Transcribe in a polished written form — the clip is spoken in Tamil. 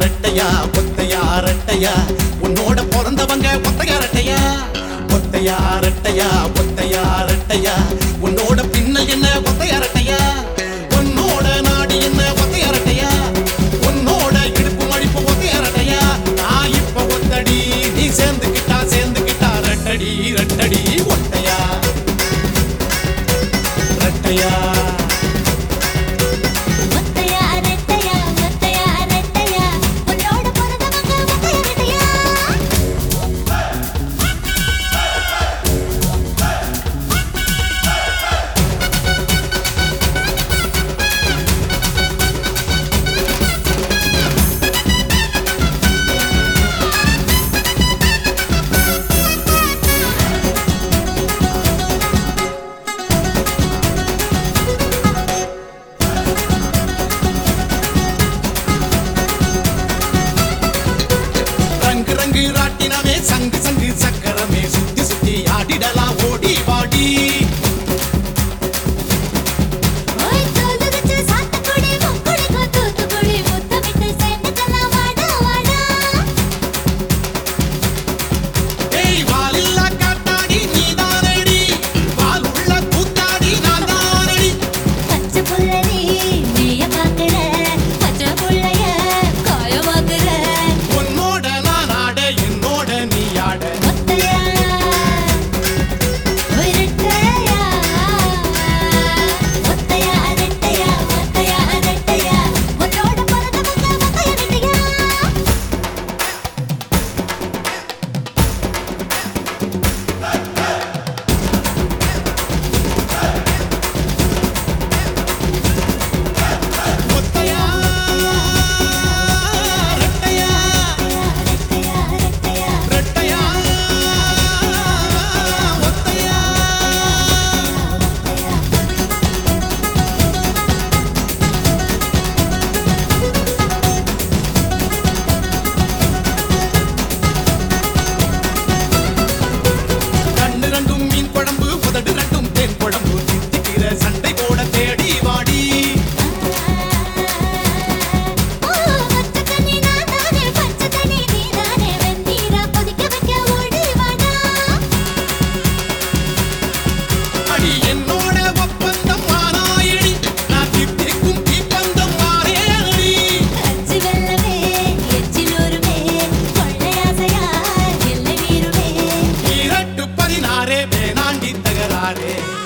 ரெட்டையா ஒத்தையா ரெட்டையா உன்னோட பிறந்தவங்க ஒத்தையா ரெட்டையா ஒத்தையா ரெட்டையா ஒத்தையா ரெட்டையா உன்னோட பின்னல் என்ன ஒத்தையா ரெட்டையா உன்னோட நாடி என்ன ஒத்தையா ரெட்டையா உன்னோட இடுப்பு மடிப்பு ஒத்தையா ரெட்டையா நான் இப்ப ஒத்தடி நீ சேர்ந்துக்கிட்டா ரெட்டடி ரெட்டடி ஒத்தையா ரெட்டையா சங்கு சங்கு சக்கரமே சுத்தி சுத்தி ஆடிடலாம் ஓடி வாடி வாலில்லா காத்தாடி நீதானடி வால் உள்ள கூத்தாடி நான் தானடி பச்சை புள்ளரி நீய பாக்குற பச்சை புள்ளைய காயமாக்குற உன்னோட நான் ஆட என்னோட நீ ஆட ஒத்தையா ரெட்டையா ஒத்தையா ரெட்டையா ஒத்தையா ரெட்டையா உன்னோட பிறந்தவங்க ஒத்தையா ரெட்டையா ஒத்தையா ரெட்டையா ரெட்டையா ரெட்டையா ரெட்டையா ஒத்தையா கண்ணு ரெண்டும் மீன் குழம்பு உதடு ரெண்டும் தேன் குழம்பு தித்திக்கிற சண்டை போட தேடி வாடி பச்சை தண்ணி நான் தானே பச்சை தண்ணி நீ தானே வெந்நீரா கொதிக்க வைக்க ஓடி வாடா அடி என்னோட ஒப்பந்தம் மாறாயடி நான் தித்திக்கும் தீப்பந்தம் மாறேனடி அச்சு வெல்லவே எச்சிலூருமே கொள்ளையாசையா எல்லை மீறுமே 18 16 வேணாண்டி தகராறே